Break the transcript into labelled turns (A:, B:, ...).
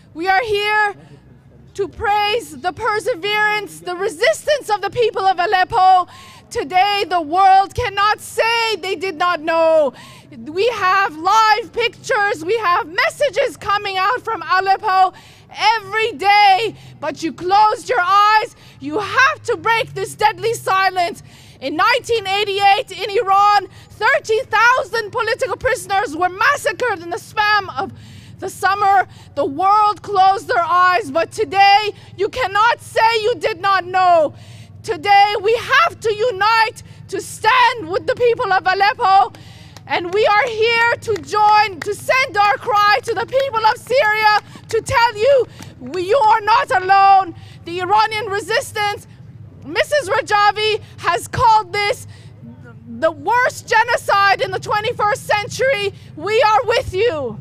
A: We are here to praise the perseverance, the resistance of the people of Aleppo. Today, the world cannot say they did not know. We have live pictures, we have messages coming out from Aleppo every day, but you closed your eyes. You have to break this deadly silence. In 1988 in Iran, 30,000 political prisoners were massacred in the span of the summer. The world closed their eyes, but today you cannot say you did not know. Today we have to unite to stand with the people of Aleppo, and we are here to join, to send our cry to the people of Syria to tell you, you are not alone. The Iranian resistance, Mrs. Rajavi has called this the worst genocide in the 21st century. We are with you.